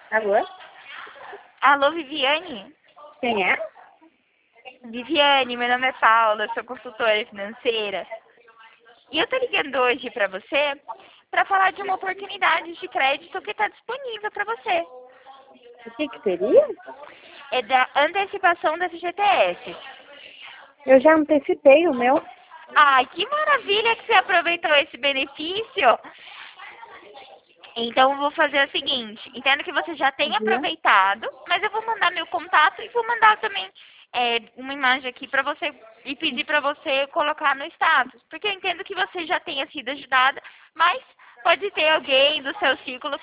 Alô? Alô, Viviane? Quem é? Viviane, meu nome é Paula, eu sou consultora financeira. E eu tô ligando hoje pra você para falar de uma oportunidade de crédito que está disponível para você. O que que seria? É da antecipação da FGTS. Eu já antecipei o meu. Ai, que maravilha que você aproveitou esse benefício. Então, eu vou fazer o seguinte. Entendo que você já tem Uhum. aproveitado, mas eu vou mandar meu contato e vou mandar também uma imagem aqui para você e pedir para você colocar no status. Porque eu entendo que você já tenha sido ajudada, mas pode ter alguém do seu círculo